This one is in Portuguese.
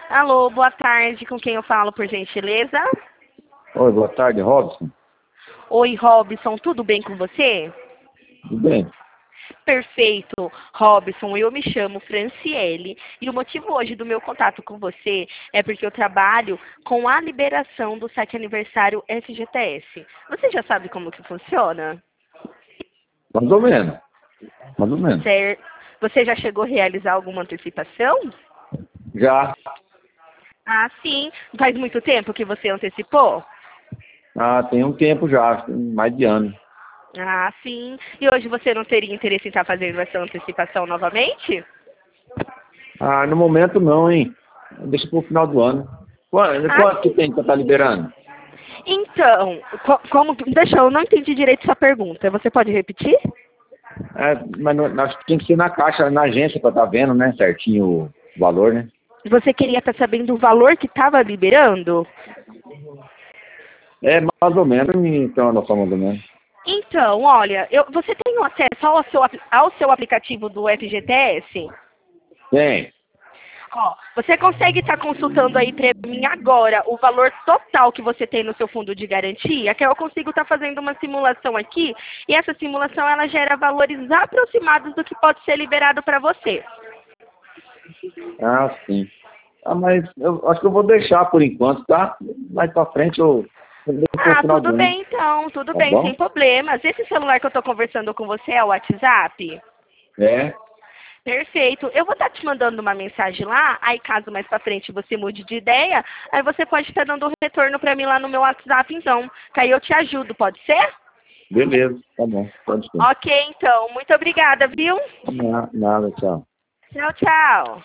Alô, boa tarde. Com quem eu falo, por gentileza? Oi, boa tarde, Robson. Oi, Robson. Tudo bem com você? Tudo bem? Perfeito, Robson. Eu me chamo Franciele e o motivo hoje do meu contato com você é porque eu trabalho com a liberação do site aniversário FGTS. Você já sabe como que funciona? Mais ou menos. Mais ou menos. Certo. Você já chegou a realizar alguma antecipação? Já. Ah, sim. Faz muito tempo que você antecipou? Tem um tempo já, mais de ano. Ah, sim. E hoje você não teria interesse em estar fazendo essa antecipação novamente? No momento não, hein? Deixa pro final do ano. Ah, Quanto que sim. tem pra estar liberando? Então, deixa eu não entendi direito sua pergunta. Você pode repetir? Mas nós tem que ser na caixa, na agência pra estar vendo, né? Certinho o valor, né? Você queria estar sabendo o valor que estava liberando? É mais ou menos, então a noção mais ou menos. Então, olha, você tem acesso ao seu aplicativo do FGTS? Tem. Ó, você consegue estar consultando aí para mim agora o valor total que você tem no seu fundo de garantia? Que eu consigo estar fazendo uma simulação aqui e essa simulação ela gera valores aproximados do que pode ser liberado para você. Sim. Mas eu acho que eu vou deixar por enquanto, tá? Mais pra frente eu deixo pro Ah, final do tudo ano. bem então, tudo Tá bem, sem bom? problemas. Esse celular que eu estou conversando com você é o WhatsApp? É. Perfeito. Eu vou estar te mandando uma mensagem lá, aí caso mais pra frente você mude de ideia, aí você pode estar dando um retorno para mim lá no meu WhatsApp então, que aí eu te ajudo, pode ser? Beleza, tá bom. Pode ser. Ok, então. Muito obrigada, viu? Nada, tchau. Tchau, tchau.